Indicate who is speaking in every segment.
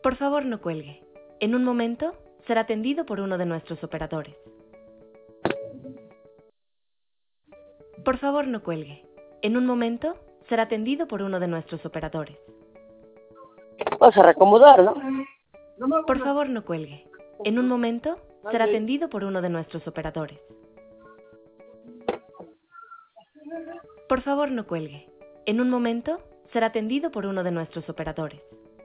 Speaker 1: Por favor, no cuelgue. En un momento, será atendido por uno de nuestros operadores. Por favor, no cuelgue. En un momento, será atendido por uno de nuestros operadores.
Speaker 2: Vas a reacomodar, ¿no?
Speaker 1: Por favor, no cuelgue. En un momento, será atendido por uno de nuestros operadores. Por favor, no cuelgue. En un momento, será atendido por uno de nuestros operadores.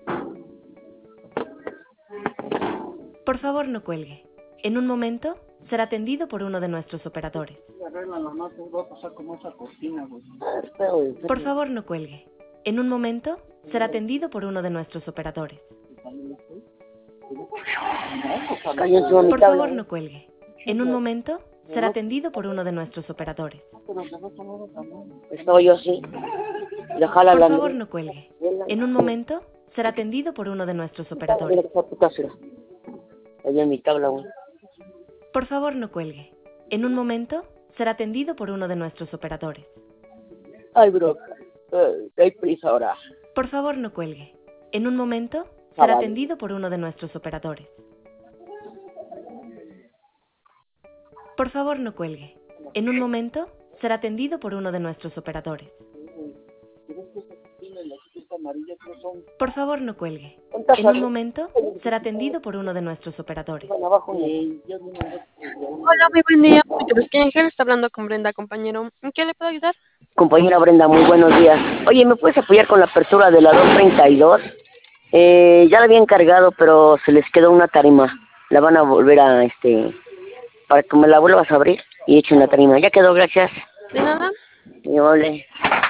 Speaker 1: Por favor, no cuelgue. En un momento, será atendido por uno de nuestros operadores. Por favor, no cuelgue. En un momento, será atendido por uno de nuestros operadores. Por favor, no cuelgue. En un momento, será atendido por uno de nuestros operadores.
Speaker 2: Estaba yo así.
Speaker 1: Por favor, no cuelgue. En un momento, será atendido por uno de nuestros operadores.
Speaker 2: Allá en mi tabla, güey.
Speaker 1: Por favor, no cuelgue. En un momento, será atendido por uno de nuestros operadores.
Speaker 2: Ay, bro. Hay prisa ahora.
Speaker 1: Por favor, no cuelgue. En un momento, será atendido por uno de nuestros operadores. Por favor, no cuelgue. En un momento, será atendido por uno de nuestros operadores. Por favor, no cuelgue. En un momento, será atendido por uno de nuestros operadores.
Speaker 3: Hola, muy buen día. Mi nombre es Ángel, está hablando con Brenda, compañero. ¿En qué le puedo ayudar?
Speaker 2: Compañera Brenda, muy buenos días. Oye, ¿me puedes apoyar con la apertura de la 232? Ya la había encargado, pero se les quedó una tarima. La van a volver a, para que me la vuelvas a abrir y echen la tarima. Ya quedó, gracias.
Speaker 3: ¿De nada?
Speaker 2: Y ole.